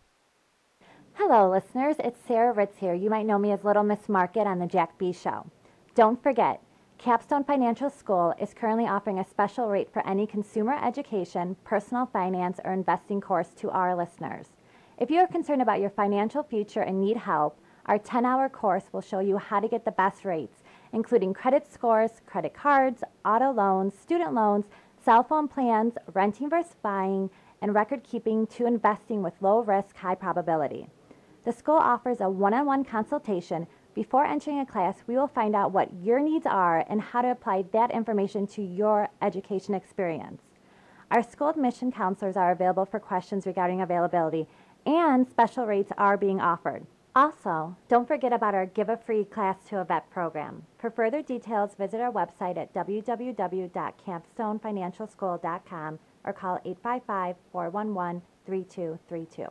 Hello, listeners. It's Sarah Ritz here. You might know me as Little Miss Market on the Jack B. Show. Don't forget, Capstone Financial School is currently offering a special rate for any consumer education, personal finance, or investing course to our listeners. If you are concerned about your financial future and need help, our ten-hour course will show you how to get the best rates, including credit scores, credit cards, auto loans, student loans, cell phone plans, renting versus buying, and record keeping to investing with low risk, high probability. The school offers a one-on-one consultation. Before entering a class, we will find out what your needs are and how to apply that information to your education experience. Our school admission counselors are available for questions regarding availability, and special rates are being offered. Also, don't forget about our Give a Free Class to a Vet program. For further details, visit our website at w w w dot capstone financial school dot com or call eight five five, four one one, three two three two.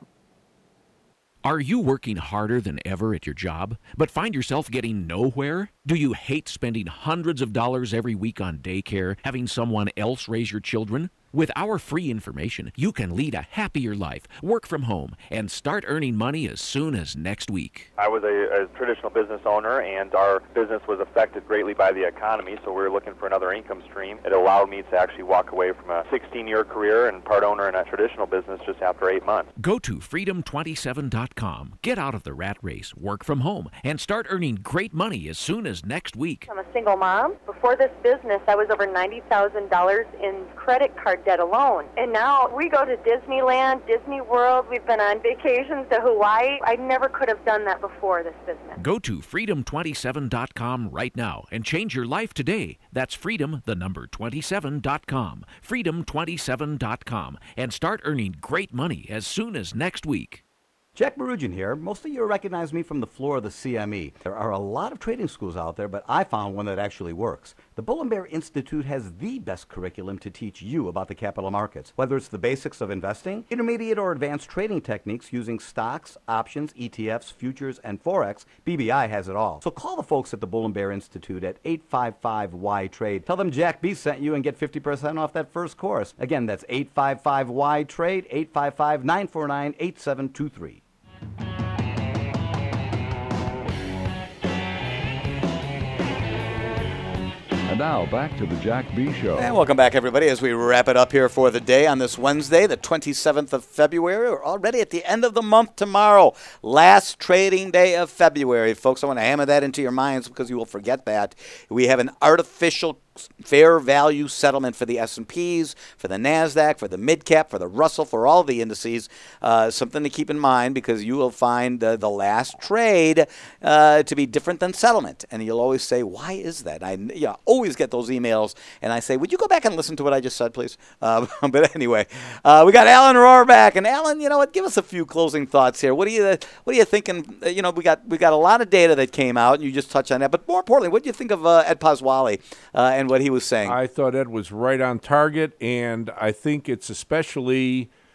Are you working harder than ever at your job, but find yourself getting nowhere? Do you hate spending hundreds of dollars every week on daycare, having someone else raise your children? With our free information, you can lead a happier life, work from home, and start earning money as soon as next week. I was a, a traditional business owner, and our business was affected greatly by the economy, so we were looking for another income stream. It allowed me to actually walk away from a sixteen-year career and part owner in a traditional business just after eight months. Go to freedom twenty-seven dot com, get out of the rat race, work from home, and start earning great money as soon as next week. I'm a single mom. Before this business, I was over ninety thousand dollars in credit card debt alone. And now we go to Disneyland, Disney World. We've been on vacations to Hawaii. I never could have done that before this business. Go to freedom twenty-seven dot com right now and change your life today. That's freedom, the number twenty-seven dot com. freedom twenty-seven dot com, and start earning great money as soon as next week. Jack Barugian here. Most of you recognize me from the floor of the C M E. There are a lot of trading schools out there, but I found one that actually works. The Bull and Bear Institute has the best curriculum to teach you about the capital markets. Whether it's the basics of investing, intermediate or advanced trading techniques using stocks, options, E T Fs, futures, and Forex, B B I has it all. So call the folks at the Bull and Bear Institute at eight five five Y trade. Tell them Jack B sent you and get fifty percent off that first course. Again, that's eight five five Y trade, eight five five, nine four nine, eight seven two three. And now back to the Jack B. Show. And welcome back, everybody, as we wrap it up here for the day on this Wednesday, the twenty-seventh of February. We're already at the end of the month tomorrow. Last trading day of February. Folks, I want to hammer that into your minds because you will forget that. We have an artificial fair value settlement for the S and Ps, for the NASDAQ, for the mid-cap, for the Russell, for all the indices. Uh, something to keep in mind because you will find uh, the last trade uh, to be different than settlement. And you'll always say, why is that? I you know, always get those emails, and I say, would you go back and listen to what I just said, please? Uh, but anyway, uh, we got Alan Rohrback. And Alan, you know what? Give us a few closing thoughts here. What are you What are you thinking? You know, we got we got a lot of data that came out, and you just touched on that. But more importantly, what do you think of uh, Ed Pasquale uh, and what he was saying? I thought Ed was right on target, and I think it's especially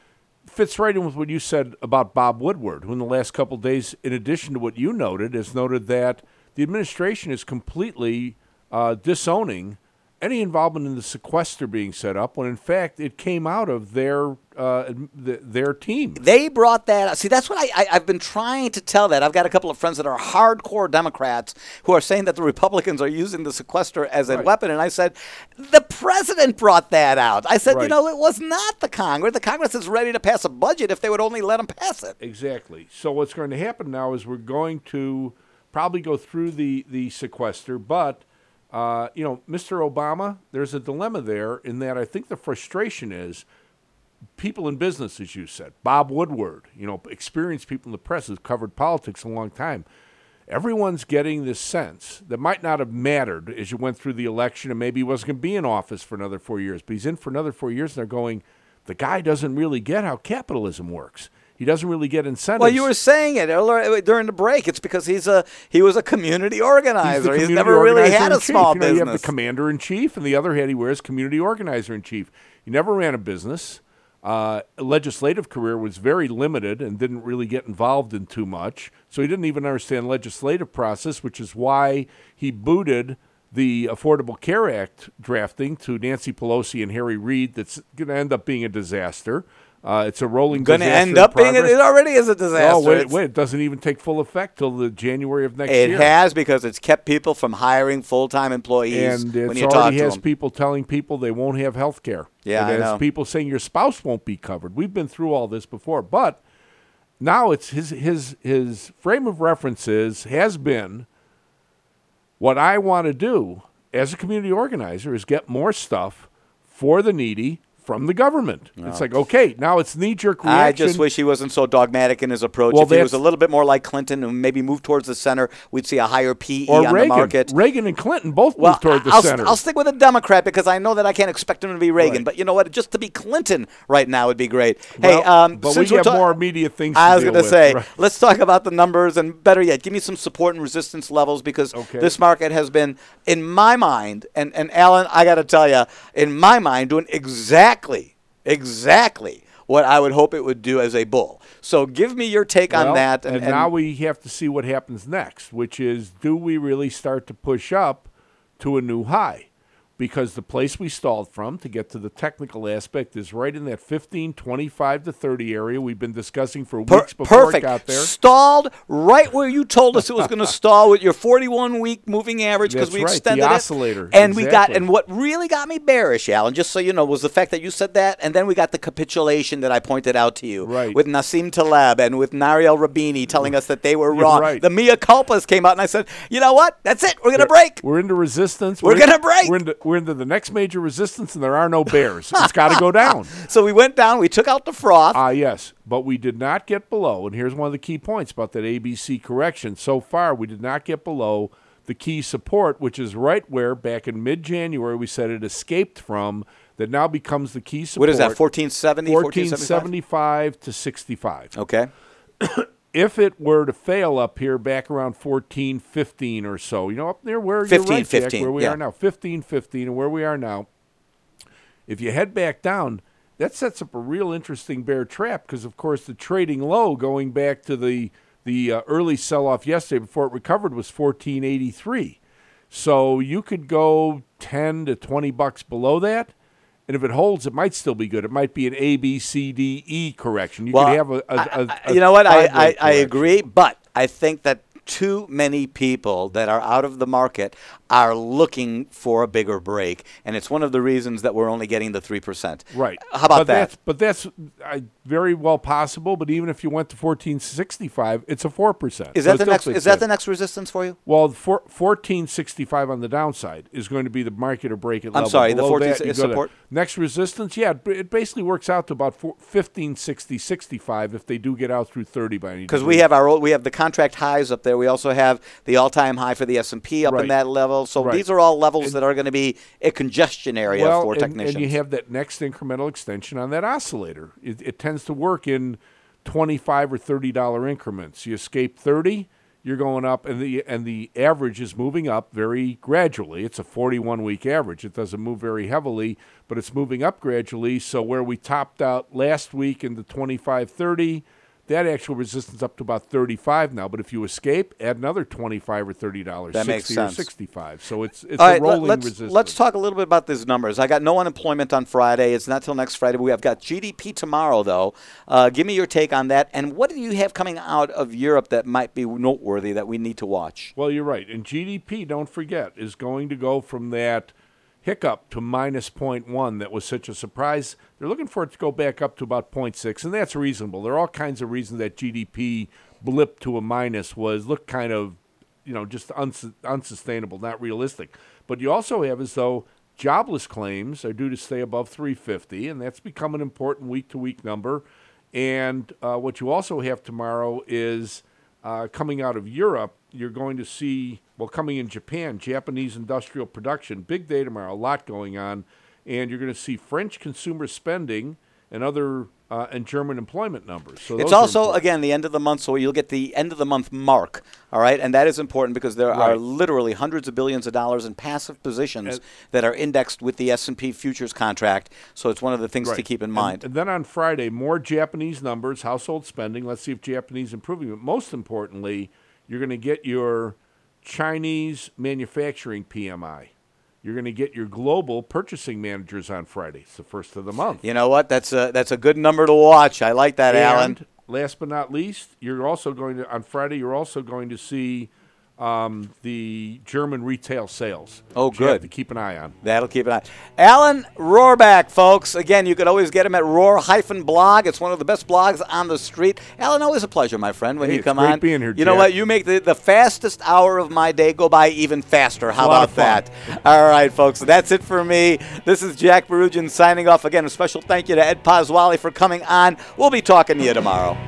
fits right in with what you said about Bob Woodward, who in the last couple of days, in addition to what you noted, has noted that the administration is completely uh, disowning any involvement in the sequester being set up, when in fact it came out of their uh, th- their team. They brought that up. See, that's what I, I, I've been trying to tell that. I've got a couple of friends that are hardcore Democrats who are saying that the Republicans are using the sequester as a Right. weapon. And I said, the president brought that out. I said, you Right. know, it was not the Congress. The Congress is ready to pass a budget if they would only let them pass it. Exactly. So what's going to happen now is we're going to probably go through the, the sequester, but Uh, you know, Mister Obama, there's a dilemma there in that I think the frustration is people in business, as you said, Bob Woodward, you know, experienced people in the press who've covered politics a long time. Everyone's getting this sense that might not have mattered as you went through the election, and maybe he wasn't going to be in office for another four years, but he's in for another four years, and they're going, the guy doesn't really get how capitalism works. He doesn't really get incentives. Well, you were saying it earlier during the break. It's because he's a he was a community organizer. He's, the he's community never really organizer had in a chief. small you know, business. You have the commander in chief, and the other hat he wears community organizer in chief. He never ran a business. Uh, legislative career was very limited and didn't really get involved in too much. So he didn't even understand legislative process, which is why he booted the Affordable Care Act drafting to Nancy Pelosi and Harry Reid. That's going to end up being a disaster. Uh, it's a rolling Going to disaster end up in being a, progress. it already is a disaster. Oh, wait, It's- wait, it doesn't even take full effect till the January of next It year. has, because it's kept people from hiring full-time employees And when it you talk already to has them. people telling people they won't have health care. Yeah, It I has know. people saying your spouse won't be covered. We've been through all this before. But now it's his his his frame of reference is, has been, what I want to do as a community organizer is get more stuff for the needy from the government. It's like, okay, now it's knee-jerk reaction. I just wish he wasn't so dogmatic in his approach. Well, if he was that's- a little bit more like Clinton and maybe moved towards the center, we'd see a higher P E or on Reagan. the market. Reagan and Clinton both Well, moved toward the I'll, center. I'll stick with a Democrat because I know that I can't expect him to be Reagan. Right. But you know what? Just to be Clinton right now would be great. Well, hey, um, but we since we're have ta- more immediate things to I was deal gonna with, say, right. let's talk about the numbers, and better yet, give me some support and resistance levels, because Okay. this market has been, in my mind, and, and Alan, I got to tell you, in my mind, doing exactly, exactly what I would hope it would do as a bull. So give me your take on Well, that. And, now we have to see what happens next, which is, do we really start to push up to a new high? Because the place we stalled from to get to the technical aspect is right in that fifteen, twenty-five to thirty area we've been discussing for Per- weeks before perfect. it got there. Stalled right where you told us it was going to stall with your forty-one week moving average, because That's we right, the extended it. oscillator. And we got, Exactly. and what really got me bearish, Alan, just so you know, was the fact that you said that, and then we got the capitulation that I pointed out to you, Right. with Nassim Taleb and with Nariel Rabini telling us that they were You're wrong. right. The mea culpas came out, and I said, you know what? That's it. We're going to break. We're into resistance. We're in- gonna break. We're into, we're into the next major resistance, and there are no bears. It's got to go down. So we went down. We took out the froth. Ah, yes, but we did not get below, and here's one of the key points about that A B C correction. So far, we did not get below the key support, which is right where, back in mid-January, we said it escaped from, that now becomes the key support. What is that, fourteen seventy, fourteen fourteen seventy-five to sixty-five. Okay. If it were to fail up here back around fourteen fifteen or so, you know, up there where fifteen, you're right, Jack, fifteen, where we yeah. are now, fifteen fifteen, and where we are now, if you head back down, that sets up a real interesting bear trap, because, of course, the trading low going back to the the uh, early sell-off yesterday before it recovered was fourteen eighty-three. So you could go ten to twenty bucks below that, and if it holds, it might still be good. It might be an A, B, C, D, E correction. You Well, could have a, a, I- a, I- a you know what? I, five-way I, I correction. agree, but I think that too many people that are out of the market are looking for a bigger break, and it's one of the reasons that we're only getting the three percent. Right. How about but that? That's, but that's uh, very well possible. But even if you went to fourteen sixty-five, it's a four percent. Is that the next? Is that the next resistance for you? Well, for, fourteen sixty-five on the downside is going to be the market or break at I'm level. sorry, the Below fourteen that, you is go to- support? Next resistance, yeah, it- it basically works out to about four, fifteen sixty, sixty-five if they do get out through thirty by any. Because degree. we have our old, we have the contract highs up there. We also have the all-time high for the S and P up in Right. that level. So Right. these are all levels that are going to be a congestion area well, for and, technicians. and you have that next incremental extension on that oscillator. It, it tends to work in twenty-five or thirty dollar increments. You escape thirty, you're going up, and the and the average is moving up very gradually. It's a forty-one week average. It doesn't move very heavily, but it's moving up gradually. So where we topped out last week in the twenty-five thirty, that actual resistance up to about thirty-five now. But if you escape, add another twenty-five or thirty dollars. That makes sense. Or sixty-five. So it's it's All a right, rolling let's, resistance. Let's talk a little bit about these numbers. I got no unemployment on Friday. It's not till next Friday. We have got G D P tomorrow, though. Uh, give me your take on that. And what do you have coming out of Europe that might be noteworthy that we need to watch? Well, you're right. And G D P, don't forget, is going to go from that hiccup to minus zero point one that was such a surprise. They're looking for it to go back up to about zero point six, and that's reasonable. There are all kinds of reasons that G D P blip to a minus was look kind of, you know, just uns- unsustainable, not realistic. But you also have as though jobless claims are due to stay above three fifty, and that's become an important week-to-week number. And uh, what you also have tomorrow is uh, coming out of Europe, you're going to see, well, coming in Japan, Japanese industrial production, big day tomorrow, a lot going on, and you're going to see French consumer spending and other uh, and German employment numbers. So it's those are also, important. again, the end of the month, so you'll get the end of the month mark, all right? And that is important because there are Right. literally hundreds of billions of dollars in passive positions And- that are indexed with the S and P futures contract, so it's one of the things to Right. keep in And- mind. And then on Friday, more Japanese numbers, household spending. Let's see if Japanese improving. But most importantly, you're going to get your Chinese manufacturing P M I. You're going to get your global purchasing managers on Friday. It's the first of the month. You know what? That's a, that's a good number to watch. I like that, and Alan. last but not least, you're also going to, on Friday, you're also going to see um, the German retail sales. Oh, which you have good. to keep an eye on. That'll keep an eye. Alan Rohrback, folks. Again, you could always get him at Rohr-blog. It's one of the best blogs on the street. Alan, always a pleasure, my friend, when Hey, you it's come great on. being here, you know Jack. what? You make the, the fastest hour of my day go by even faster. How a lot about of fun. that? All right, folks. That's it for me. This is Jack Barugian signing off. Again, a special thank you to Ed Pasquale for coming on. We'll be talking to you tomorrow.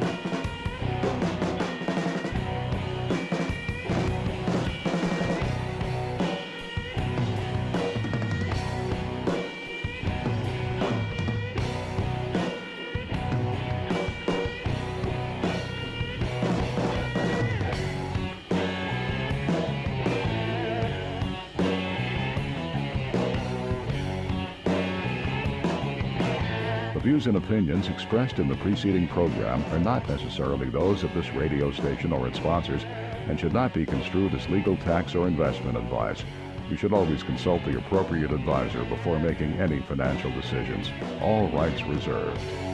The views and opinions expressed in the preceding program are not necessarily those of this radio station or its sponsors and should not be construed as legal, tax, or investment advice. You should always consult the appropriate advisor before making any financial decisions. All rights reserved.